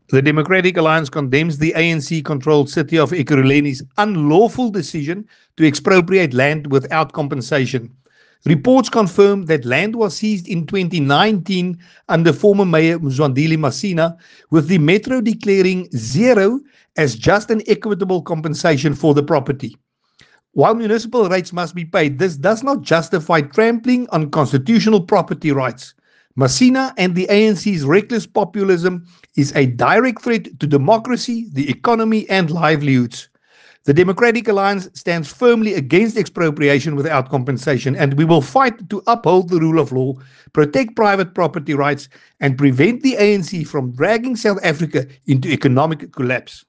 The Democratic Alliance condemns the ANC-controlled city of Ekurhuleni's unlawful decision to expropriate land without compensation. Reports confirm that land was seized in 2019 under former Mayor Mzwandile Masina, with the Metro declaring zero as just and equitable compensation for the property. While municipal rates must be paid, this does not justify trampling on constitutional property rights. Masina and the ANC's reckless populism is a direct threat to democracy, the economy, and livelihoods. The Democratic Alliance stands firmly against expropriation without compensation, and we will fight to uphold the rule of law, protect private property rights, and prevent the ANC from dragging South Africa into economic collapse.